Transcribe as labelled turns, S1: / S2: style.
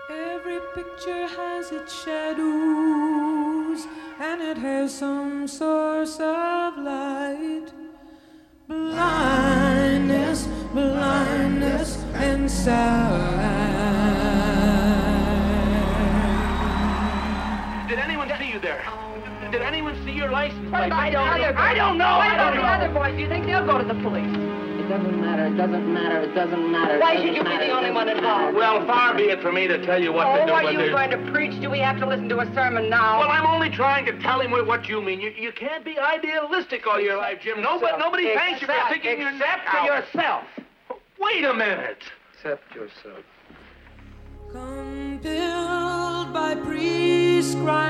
S1: Every picture has its shadows, and it has some source of light. Blindness, blindness, and sad.
S2: Did anyone see you there? Did anyone see your license plate?
S3: I don't know.
S4: What about the other boys? Do you think they'll go to the police?
S3: It doesn't matter. It doesn't matter. It doesn't matter.
S4: Why should you be the only one involved?
S2: Well, far be it from me to tell you what to do.
S4: Are you going to preach? Do we have to listen to a sermon now?
S2: Well, I'm only trying to tell him what you mean. You can't be idealistic all your life, Jim. Nobody thanks you for thinking your neck
S4: Except for
S2: out.
S4: yourself.
S2: Wait a minute.
S3: Except yourself.
S1: Compelled by prescribed